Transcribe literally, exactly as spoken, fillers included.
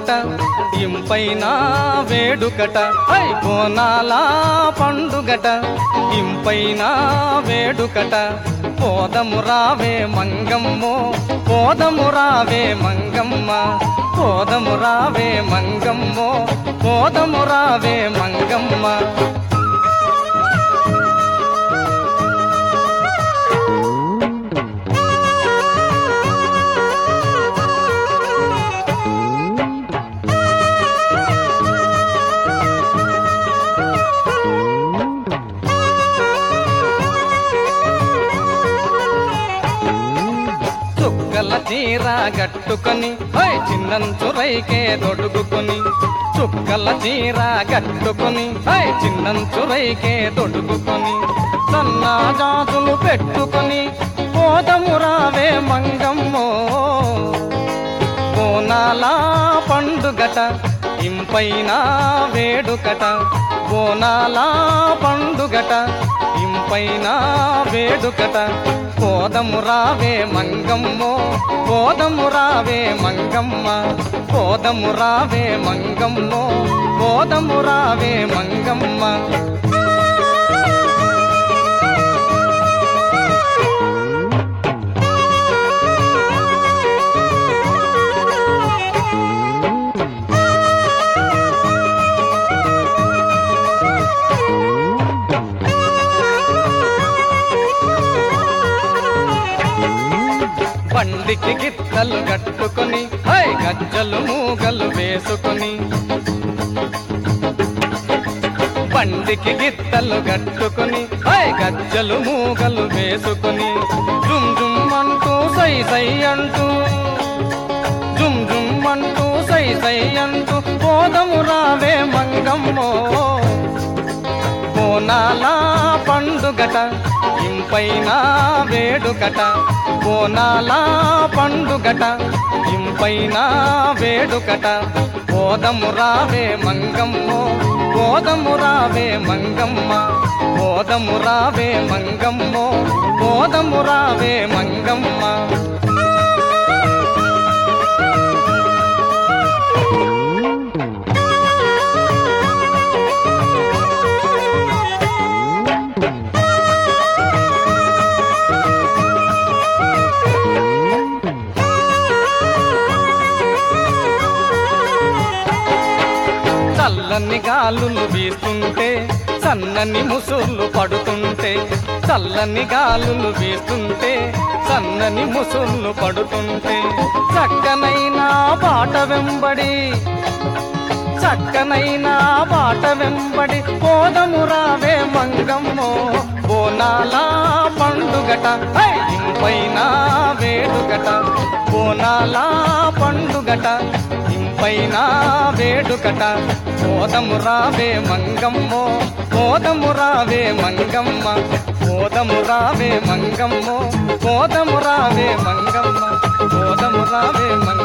పండుగట ఇంపైన వేడుకట హై బోనాల పండుగట ఇంపైన వేడుకట పోదము రావే మంగమ్మో పోదము రావే మంగమ్మ పోదము రావే మంగమ్మో పోదము రావే మంగమ్మ చుక్కల చీర గట్టుకొని హై చిన్నంచురైకే దొడుగుకొని చుక్కల చీర గట్టుకొని హై చిన్నంచురైకే దొడుగుకొని సన్నా జాతులు పెట్టుకొని పోదము రావే మంగమ్మో బోనాల పండుగట ఇంపైన వేడుకట బోనాల పండుగట ఇంపైన వేడుకట పోదము రావే మంగమ్మో పోదము రావే మంగమ్మ పోదము రావే మంగమ్మో పోదము రావే మంగమ్మ బండికి గిత్తలు కట్టుకొని హై గజ్జలు మూగలు వేసుకొని బండికి గిత్తలు కట్టుకొని హై గజ్జలు మూగలు వేసుకొని జుమ్ జుమ్ అంటూ సై సై అంటూ జుమ్ జుమ్ అంటూ సై సై అంటూ పోదము రావే మంగమ్మో బోనాల పండుగట ఇంపైన వేడుకట బోనాల పండుగట ఇంపైన వేడుకట పోదము రావే మంగమ్మో పోదము రావే మంగమ్మ పోదము రావే మంగమ్మో పోదము రావే మంగమ్మ చల్లని గాలులు వీస్తుంటే సన్నని ముసుళ్ళు పడుతుంటే చల్లని గాలులు వీస్తుంటే సన్నని ముసుళ్ళు పడుతుంటే చక్కనైన పాట వెంబడి చక్కనైన పాట వెంబడి పోదము రావే మంగమ్మో బోనాల పండుగట హై ఇంపైన వేడుకట బోనాల పండుగట ఇంపైన వేడుకట పోదము రావే మంగమ్మో పోదము రావే మంగమ్మ పోదము రావే మంగమ్మో పోదము రావే మంగమ్మ పోదము రావే మంగమ్మ